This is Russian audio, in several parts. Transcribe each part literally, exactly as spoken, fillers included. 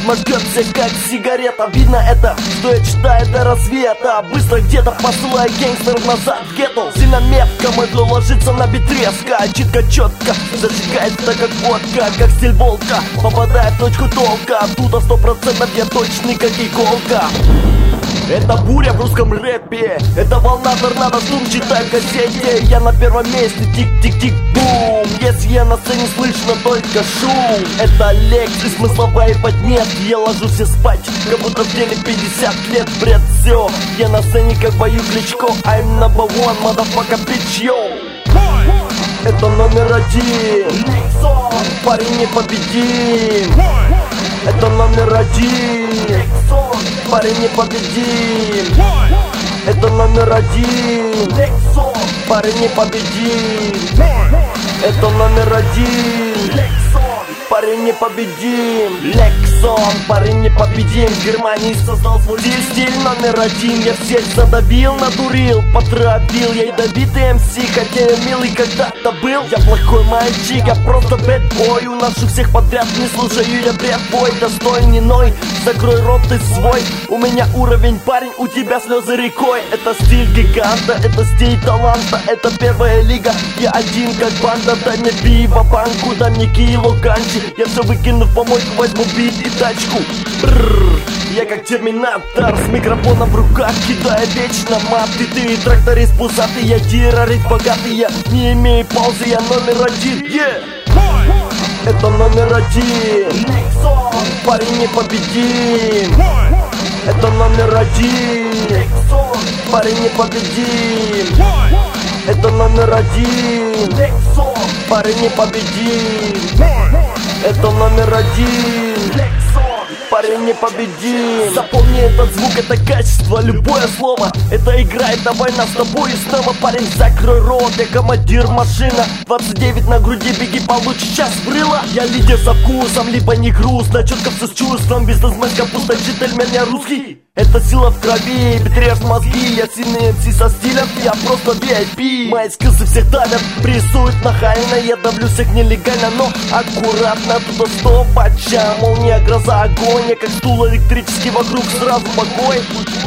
ритма жгет всех как сигарета. Видно это, что я читаю до рассвета. Быстро где-то посылаю гангстеров назад в гетто. Сильно метко мой флоу ложится на битре. Читко, четко, зажигается как водка, как стиль волка, попадая в точку толка. Оттуда сто процентов я точный как иголка. Это буря в русском рэпе, это волна торнадо, шум, читай в газете. Я на первом месте, тик-тик-тик-бум. Если я на сцене, слышно только шум. Это лекции, смысловая поднят. Я ложусь и спать, как будто в деле пятьдесят лет. Бред, все, я на сцене как бою Кличко. I'm number one, motherfucker, bitch, yo. Это номер один, парень непобедим. Это номер один, парень непобедим. Это номер один, парень непобедим. Это номер один, парень непобедим. Лекссон, парень непобедим. В Германии создал свой стиль, стиль номер один. Я всех задавил, надурил, потравил. Я ядовитый эм си, хотя я милый когда-то был. Я плохой мальчик, я просто бэдбой. Уношу всех подряд, не слушаю я бред бой. Достойный ной, закрой рот ты свой. У меня уровень парень, у тебя слезы рекой. Это стиль гиганта, это стиль таланта. Это первая лига, я один как банда. Дай мне пиво, банку, дай мне кило ганчи. Я все выкину в помойку, возьму бит и тачку. Бррр. Я как терминатор с микрофоном в руках, кидая вечно маты. Ты тракторист пузатый, я террорист богатый. Я не имею паузы, я номер один, yeah. Это номер один, парень непобедим. Это номер один, парень непобедим. Это номер один, парень непобедим. Это номер один, парень непобедим. Запомни этот звук, это качество, любое слово. Это играет, давай нас с тобой и снова. Парень, закрой рот, я командир машина. Двадцать девять на груди, беги, получишь час брыла. Я лидер со вкусом, либо не грустно. Четко все с чувством, бизнесмен капуста, джентльмен русский. Это сила в крови, бетрешь мозги. Я сильный эм си со стилем, я просто ви ай пи. Мои скиллсы всех давят, прессуют нахально. Я давлю всех нелегально, но аккуратно. Туда сто бача, молния, гроза, огонь. Я как стул электрический, вокруг сразу покой.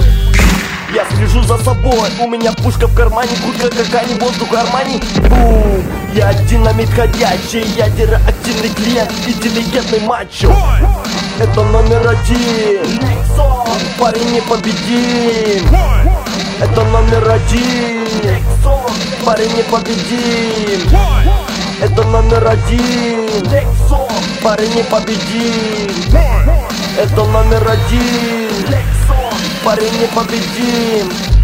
Я слежу за собой, у меня пушка в кармане. Куртка какая-нибудь, воздух в кармане. Бум, я динамит ходячий. Ядера активный клиент, интеллигентный мачо. Это номер один, парень непобедим. Это номер один, парень непобедим. Это номер один, парень непобедим. Это номер один, парень непобедим.